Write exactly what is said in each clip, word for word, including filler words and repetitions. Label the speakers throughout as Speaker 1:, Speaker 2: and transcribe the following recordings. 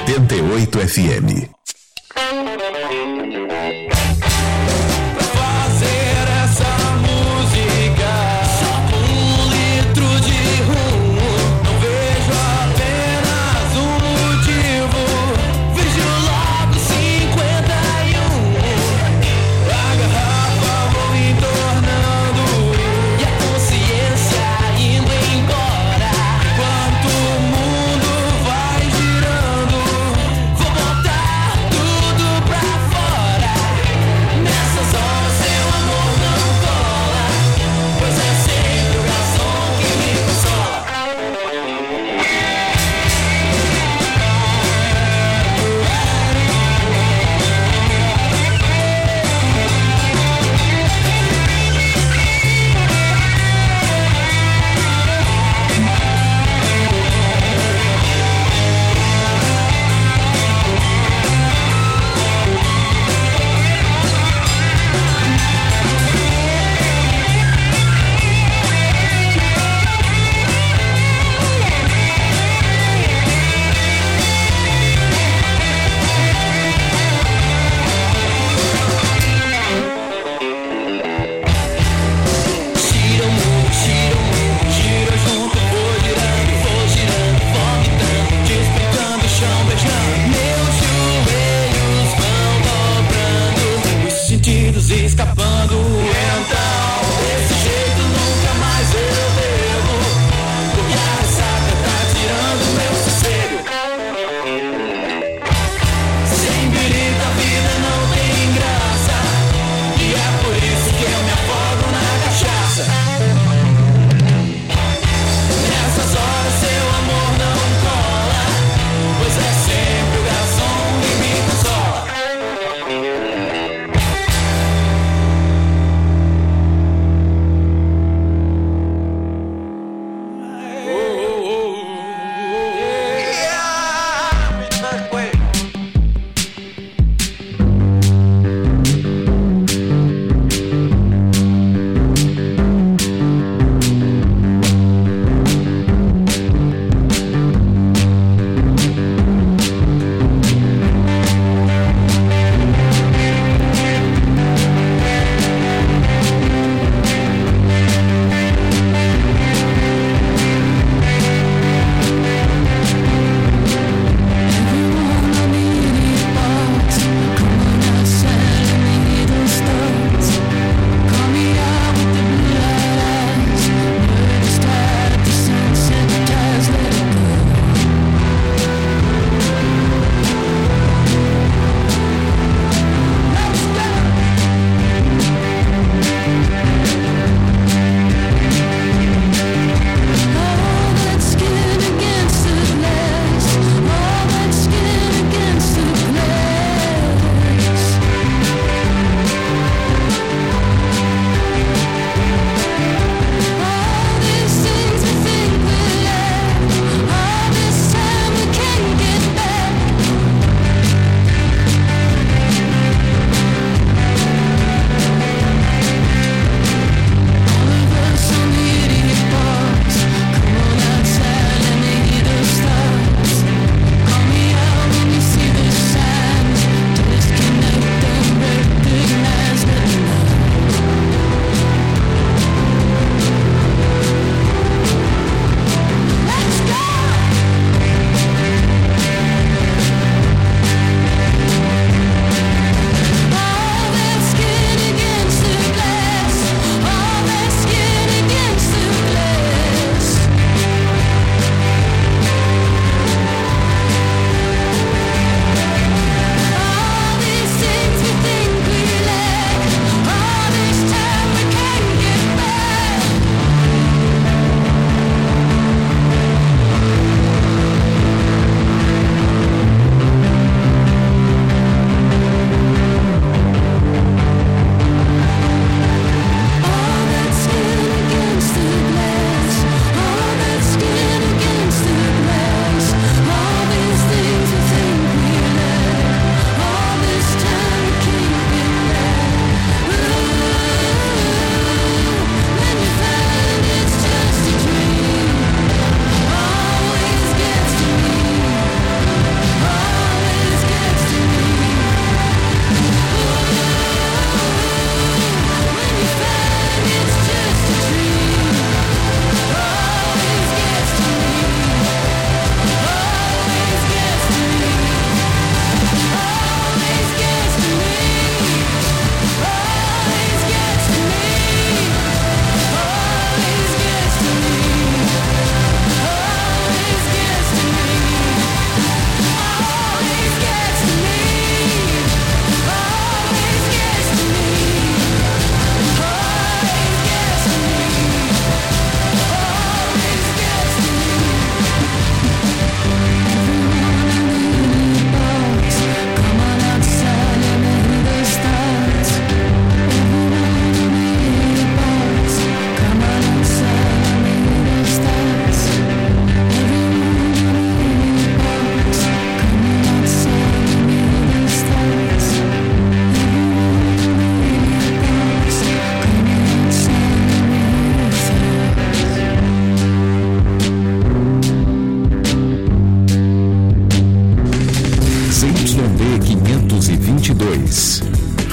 Speaker 1: oitenta e oito F M.
Speaker 2: Enquanto o mundo vai girando, vou botar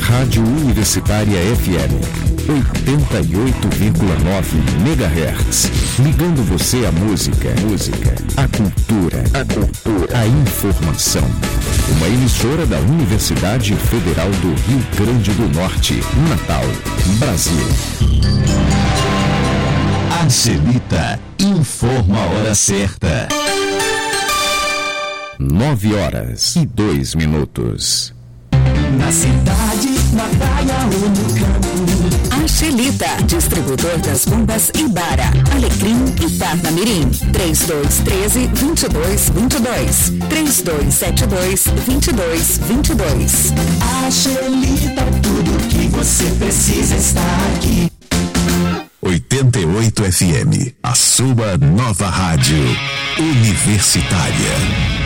Speaker 1: Rádio Universitária F M, oitenta e oito vírgula nove megahertz. Ligando você à música, música, à cultura, a cultura, a informação. Uma emissora da Universidade Federal do Rio Grande do Norte, Natal, Brasil.
Speaker 2: Angelita informa a hora certa.
Speaker 1: Nove horas e dois minutos.
Speaker 3: Na cidade, na praia ou no campo.
Speaker 4: Angelita, distribuidor das bombas Ibara, Alecrim e Parnamirim. três dois um três, dois dois dois dois. três dois sete dois, dois dois dois dois.
Speaker 3: Angelita, tudo que você precisa está aqui.
Speaker 2: oitenta e oito F M, a sua nova rádio universitária.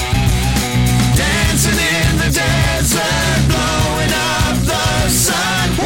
Speaker 3: Desert, blowing up the sun.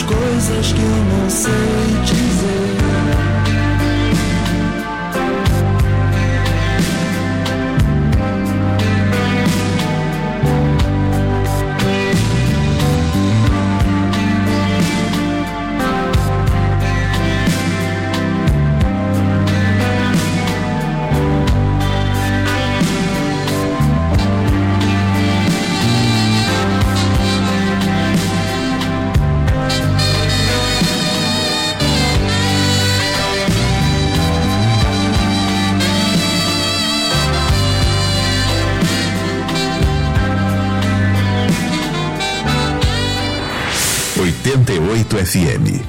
Speaker 3: coisas que eu não sei dizer.
Speaker 2: oitenta e oito F M.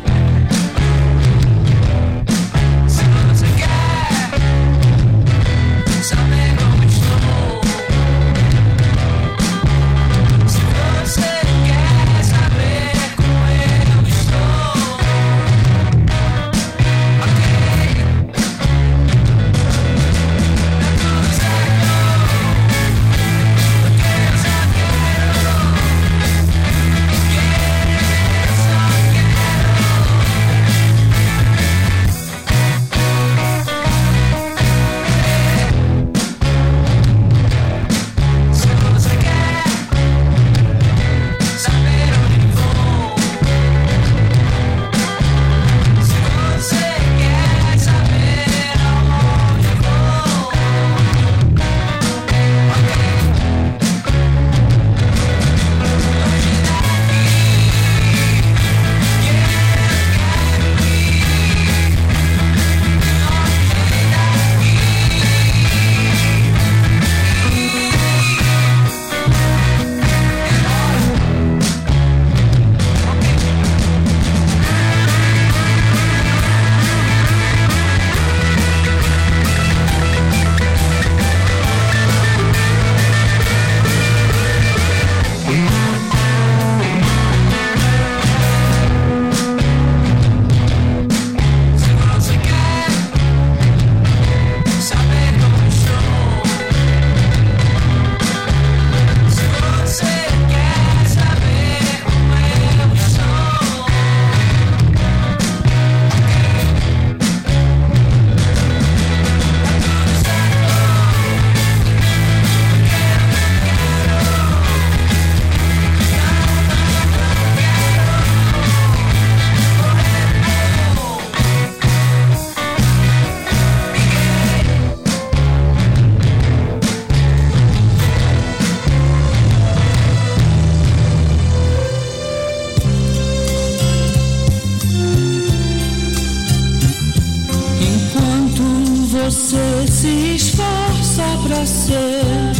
Speaker 3: Você se esforça pra ser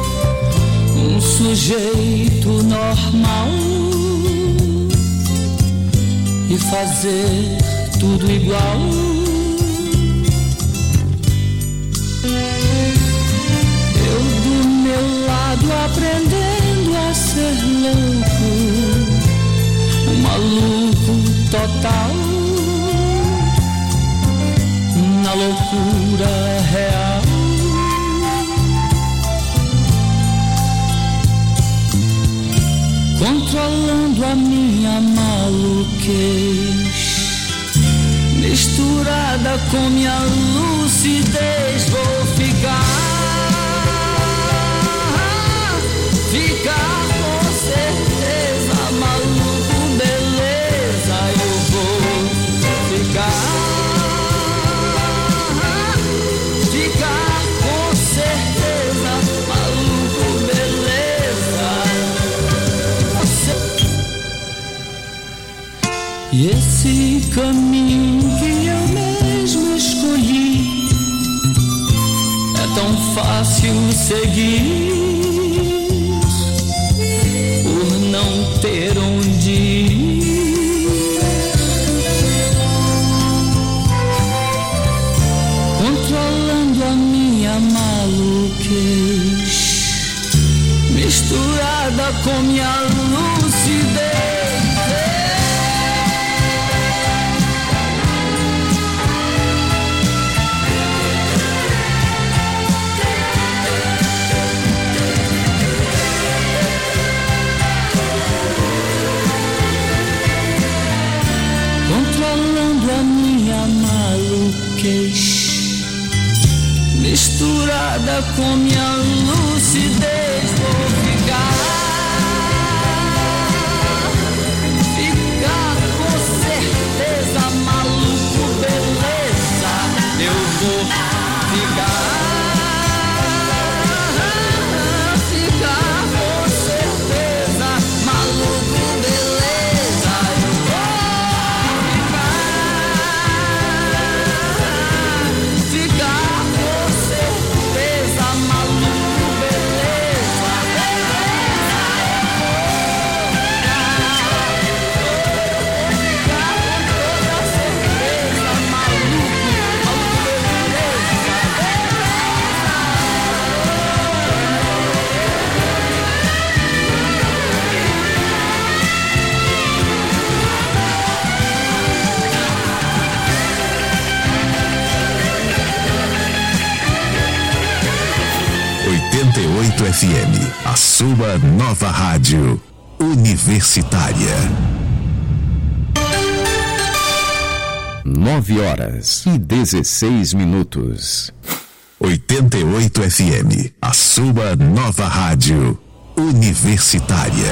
Speaker 3: um sujeito normal e fazer tudo igual. Eu do meu lado aprendendo a ser louco, um maluco total, na loucura real. Controlando a minha maluquez, misturada com minha lucidez, vou ficar, ficar com certeza maluco, beleza, eu vou ficar. E esse caminho que eu mesmo escolhi é tão fácil seguir, por não ter onde ir. Controlando a minha maluquez, misturada com minha lucidez.
Speaker 5: com minha lucidez vou ficar. Ficar com certeza, maluco, beleza. Eu vou ficar. Ficar com certeza, maluco, beleza. Eu vou ficar. Ficar com certeza, maluco, beleza.
Speaker 2: oitenta e oito F M, a sua nova rádio universitária.
Speaker 1: Nove horas e dezesseis minutos.
Speaker 2: oitenta e oito F M, a sua nova rádio universitária.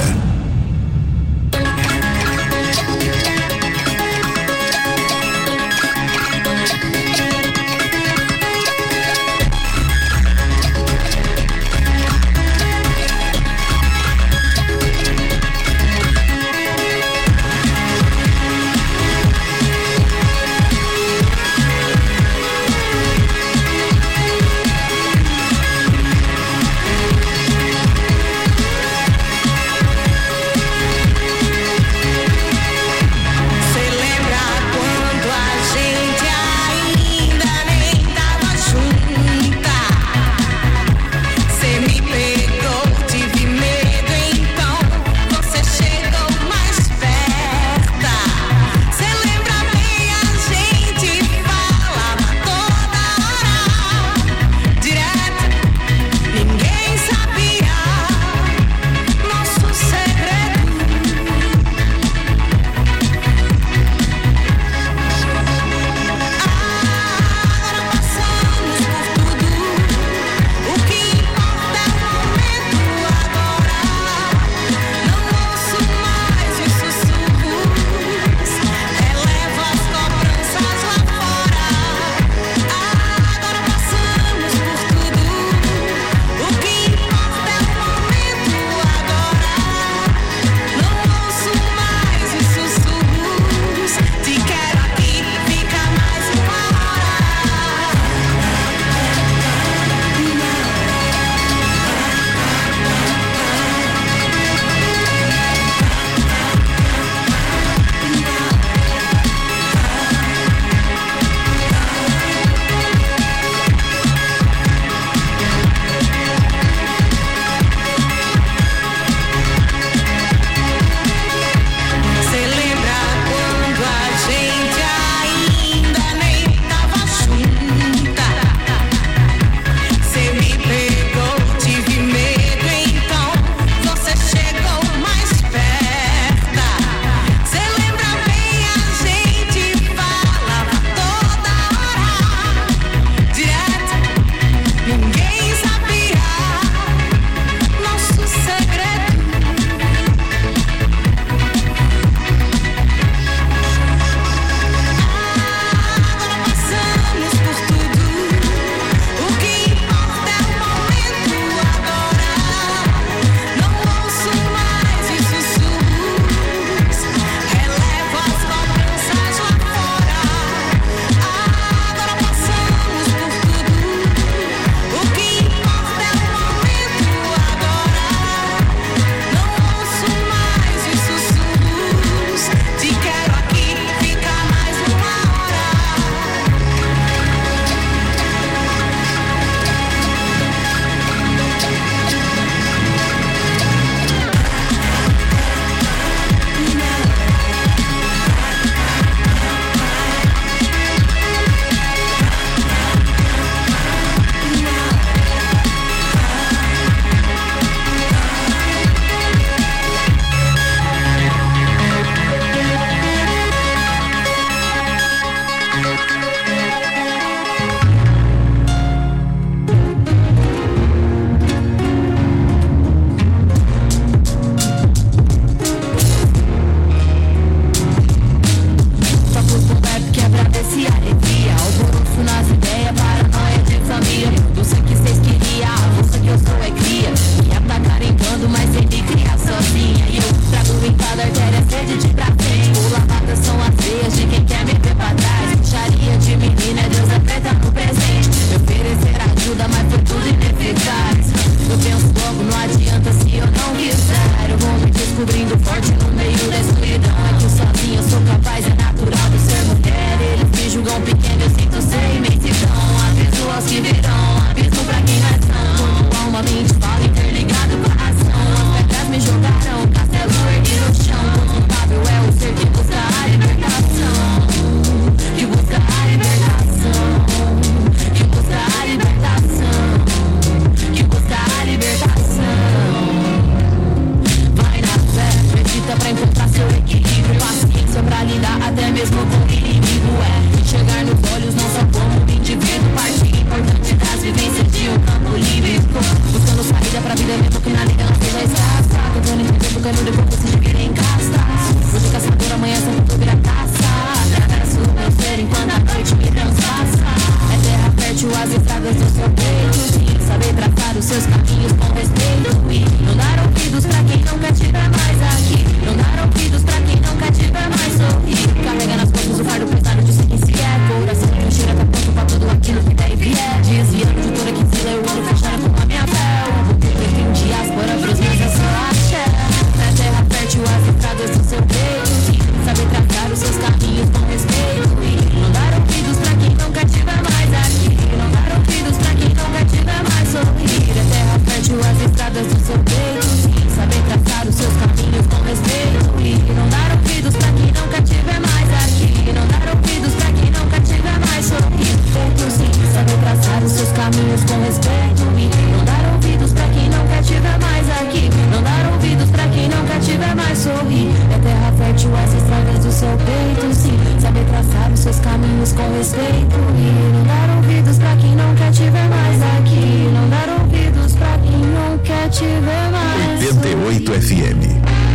Speaker 2: oito F M.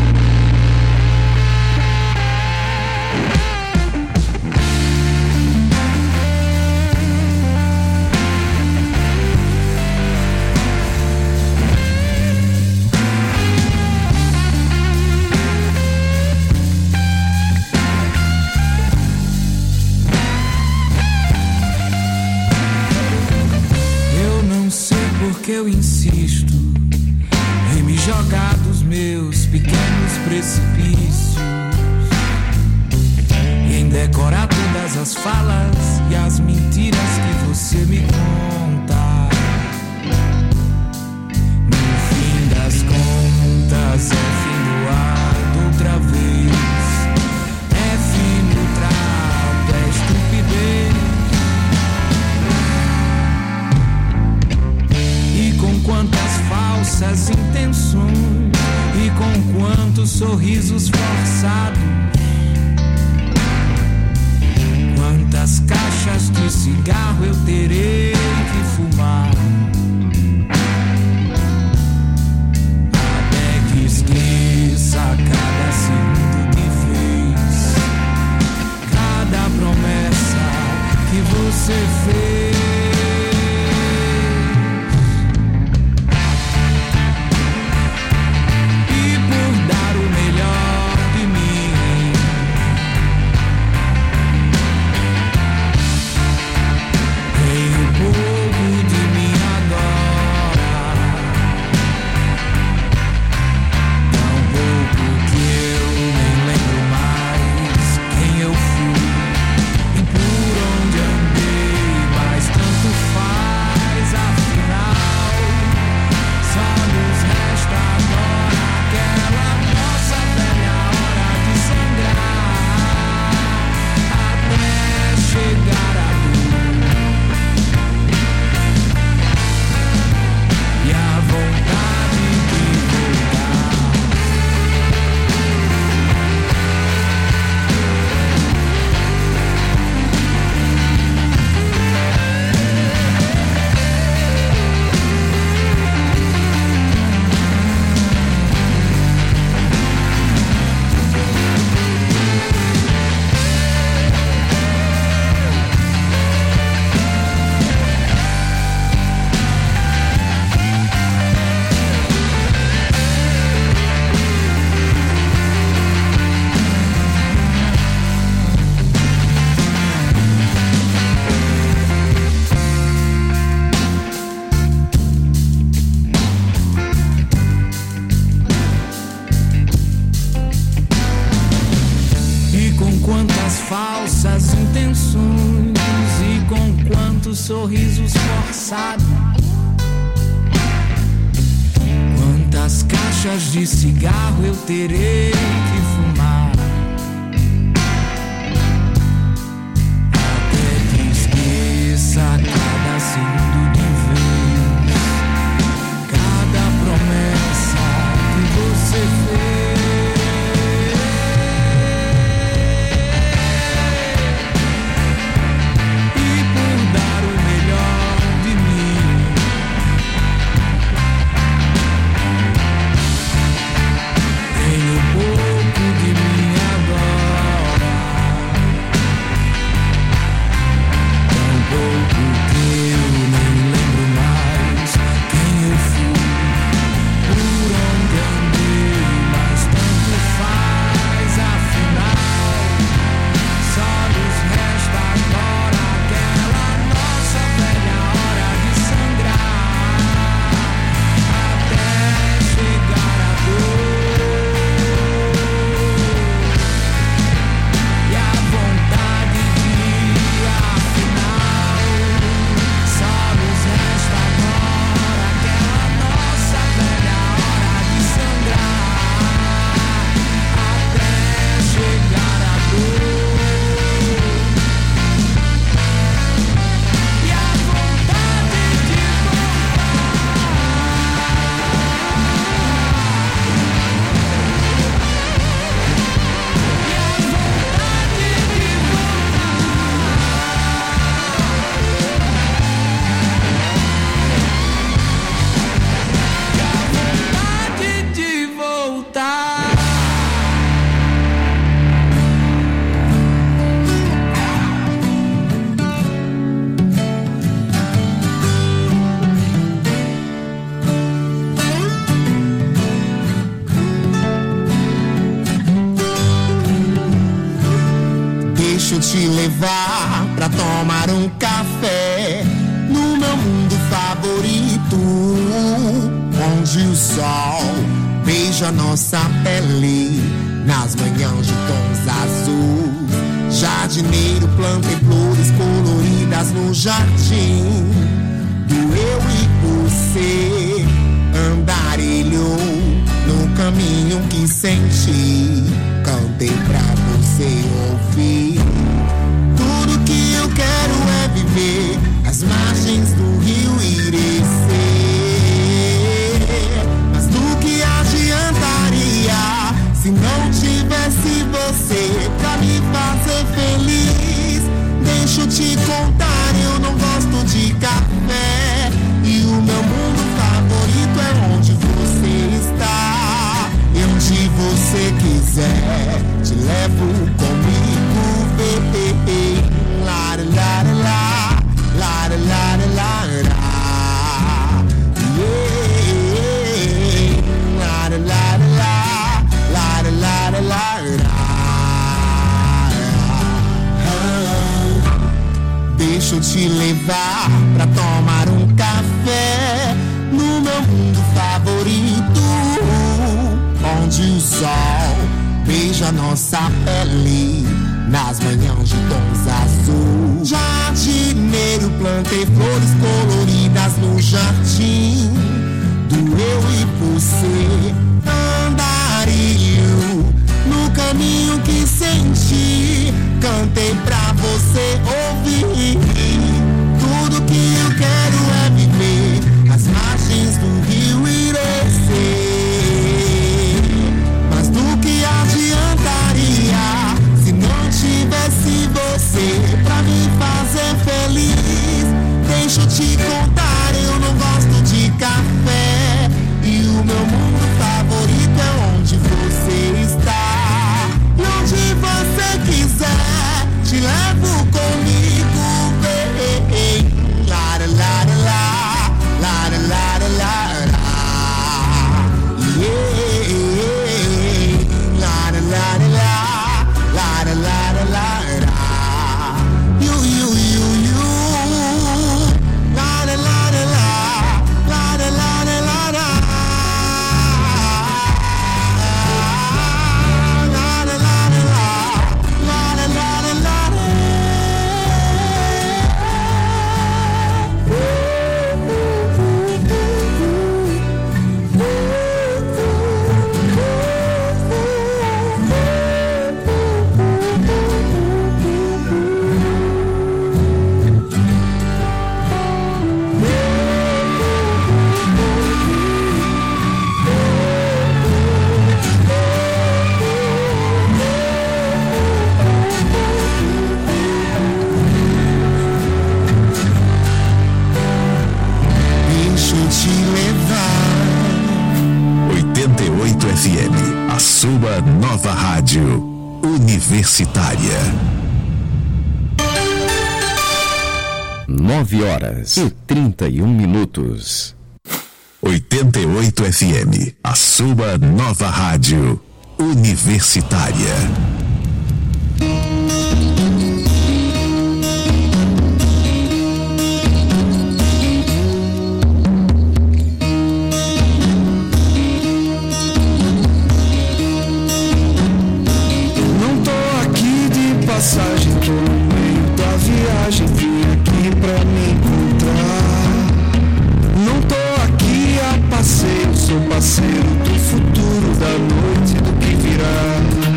Speaker 5: Eu insisto em me jogar dos meus pequenos precipícios e em decorar todas as falas e as mentiras que você me conta. No fim das contas é fim do ar outra vez, é fim do trato, é estupidez. Com quantas falsas intenções e com quantos sorrisos forçados, quantas caixas de cigarro eu terei que fumar, até que esqueça cada segundo que fez, cada promessa que você fez. Falsas intenções e com quantos sorrisos forçados, quantas caixas de cigarro eu terei que fumar, até que esqueça cada segundo de vez, cada promessa que você fez. Pouco
Speaker 6: Deixa eu te levar pra tomar um café no meu mundo favorito, onde o sol beija nossa pele nas manhãs de tons azuis. Jardineiro, plantei flores coloridas no jardim do eu e você. Andarilho no caminho que senti, cantei pra você ouvir. Tudo que eu quero é viver às margens do rio Irecê. Mas do que adiantaria se não tivesse você pra me fazer feliz? Deixa eu te contar, eu não gosto de café, e o meu mundo favorito é onde você está. E onde você quiser, te levo comigo, vem. La la la la, la la la la la, yeah. La la la la, la la la la la. Deixa eu te levar pra tomar um café no meu mundo favorito, onde o sol beija nossa pele nas manhãs de tons azul. Jardineiro, plantei flores coloridas no jardim do eu e você. Andarilho no caminho que senti, cantei pra você ouvir. Tudo que eu quero é viver às margens do rio Irecê. Mas do que adiantaria se não tivesse você pra me fazer feliz? Deixa eu te contar, eu não gosto de café, e o meu mundo favorito é onde você está. E onde você quiser, te levo comigo, vem. La la la la, la la la la la, yeah. La la la la, la la la la la, you you you you. La la la la, la la la la la, la la la la, la la la la. Deixa eu te levar.
Speaker 2: oitenta e oito F M, a sua nova rádio universitária.
Speaker 1: Nove horas e trinta e um minutos.
Speaker 2: oitenta e oito F M, a sua nova rádio universitária.
Speaker 5: Não tô aqui de passagem, tô no meio da viagem, vim aqui pra me encontrar. Não tô aqui a passeio, sou parceiro do futuro, da noite, do que virá.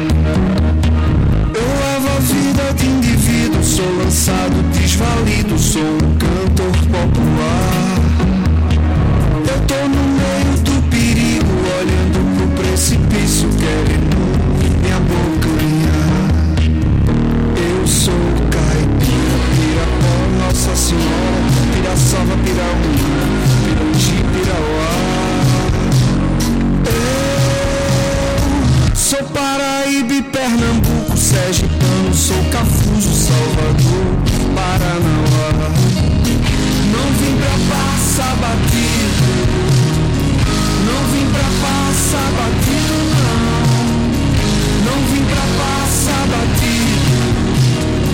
Speaker 5: Eu levo a vida de indivíduo, sou lançado desvalido, sou um cantor popular. Eu tô no meio do perigo, olhando pro precipício, querendo me abocanhar. Eu sou caipira, pirapó, Nossa Senhora, Piraçava, Piraúna, Pirangi, Pirauá. Eu sou Paraíba, Pernambuco, Sergipano, sou Cafuso, Salvador, Paranauá. Não vim pra passar batido, não vim pra passar batido, não. Não vim pra passar batido,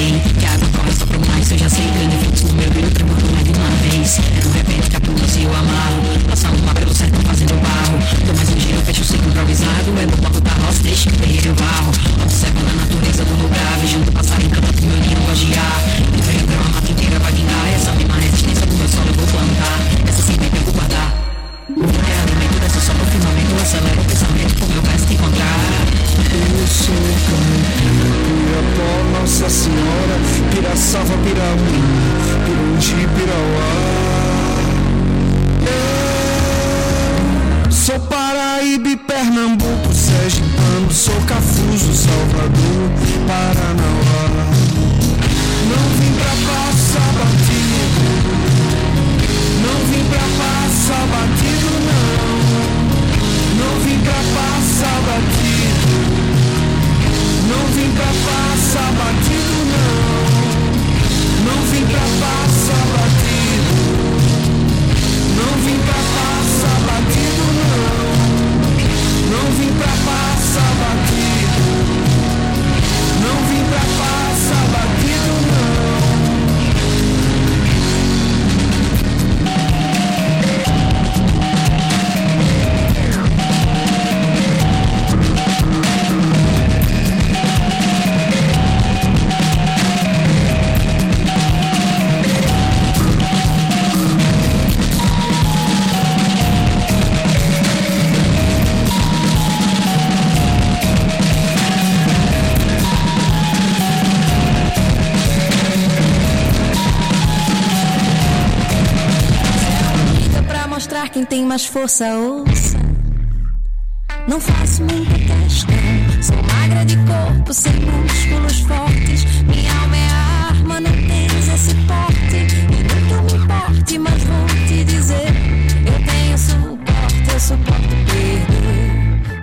Speaker 7: sei que a água corre só pro mais. Eu já sei, ganho fluxo no meu brilho, tremendo leve uma vez. É no repente que a pulsa eu amarro. Passa uma pelo certo fazendo barro. Dou mais um giro, fecho o ciclo improvisado. É no bloco da roça, deixa que bem eu varro. Observando a natureza do lugar, vigiando o passarinho cantando pro meu ninho gojear. E venho pra uma mata inteira vai vingar. Essa mesma resistência do meu solo eu vou plantar. Essa semente eu vou guardar. O alimento dessa só no firmamento acelera o pensamento pro meu verso te encontrar.
Speaker 5: Eu sou campeão, Pirapó, Nossa Senhora, Piraçava, Piraúna, Pirundi, Pirauá. Eu sou Paraíba, Pernambuco, Sergipano, sou Cafuso, Salvador, Paranauá. Não vim pra passar batido, não vim pra passar batido, não. Não vim pra passar batido, não vim pra passar batido, não. Não vim pra passar batido, não vim pra passar batido, não. Não vim pra passar batido, não vim pra passar batido, não.
Speaker 8: Quem tem mais força, ouça. Não faço muita questão. Sou magra de corpo, sem músculos fortes. Minha alma é a arma, não tens esse porte. E não que eu me importe, mas vou te dizer: eu tenho suporte, eu suporto perder.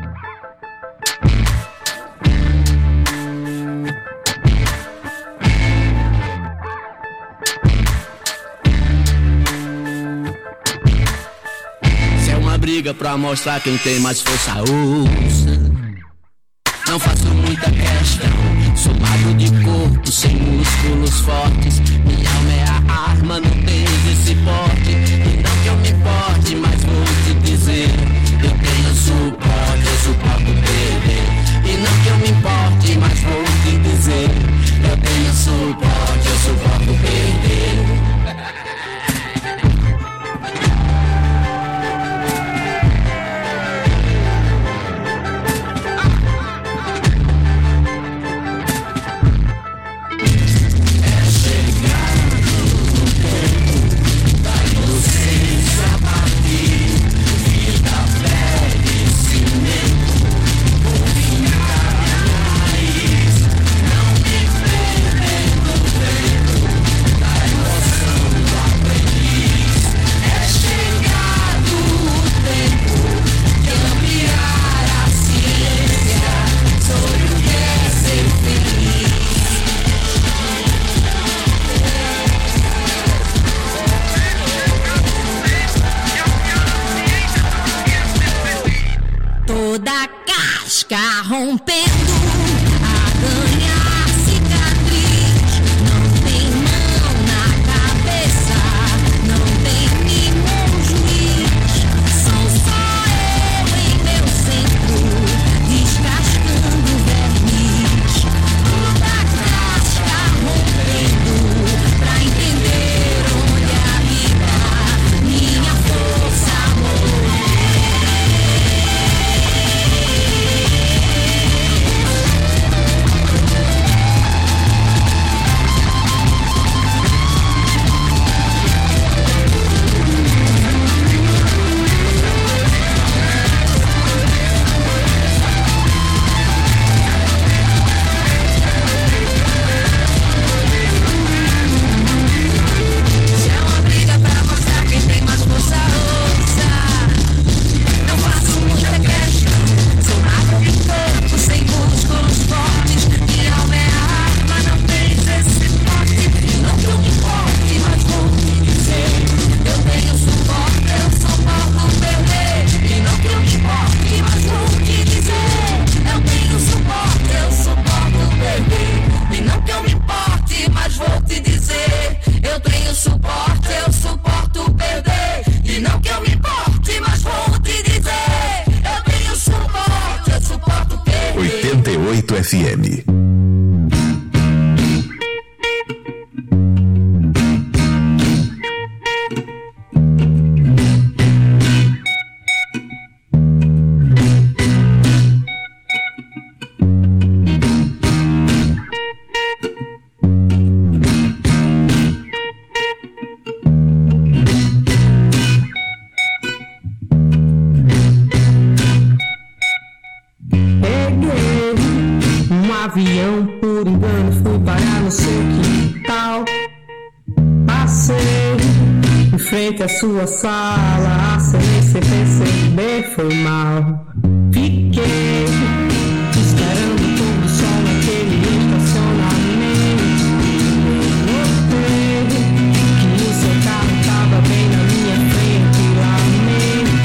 Speaker 9: Briga pra mostrar quem tem mais força, ouça. Não faço muita questão. Sou magro de corpo, sem músculos fortes. Minha alma é a arma, não tens esse porte. E não que eu me importe, mas vou te dizer: eu tenho suporte, eu suporto perder. E não que eu me importe, mas vou te dizer: eu tenho suporte, eu suporto perder.
Speaker 10: frente à sua sala, sem nem se perceber, foi mal. Fiquei esperando o pôr do sol naquele estacionamento. Notei que o seu carro estava bem na minha frente, lamento.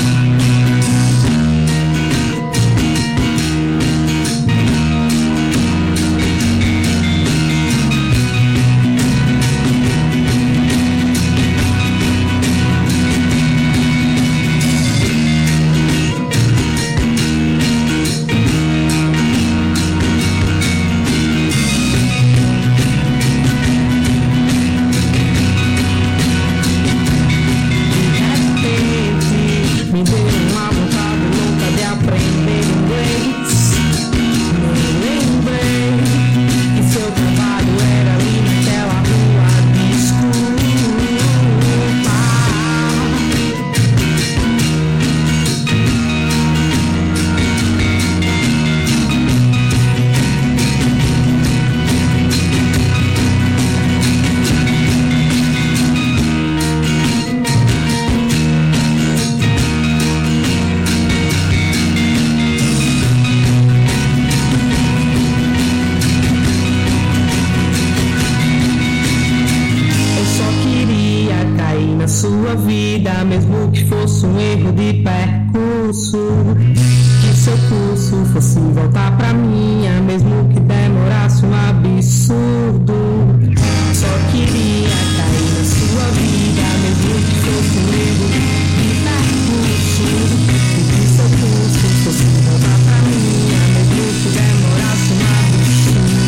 Speaker 10: Sua vida, mesmo que fosse um erro de percurso, que seu curso fosse voltar pra minha, mesmo que demorasse um absurdo. Só queria cair na sua vida, mesmo que fosse um erro de percurso, que seu curso fosse voltar pra minha, mesmo que demorasse um absurdo.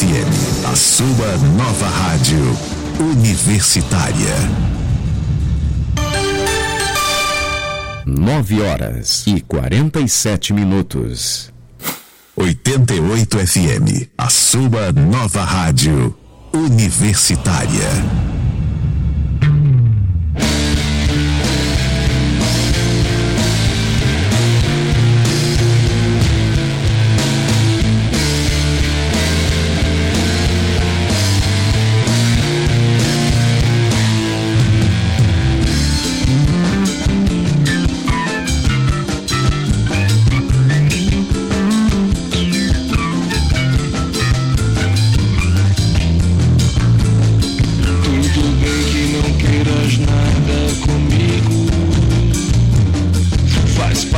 Speaker 2: F M, a sua nova rádio universitária.
Speaker 1: Nove horas e quarenta e sete minutos.
Speaker 2: oitenta e oito F M, a sua nova rádio universitária.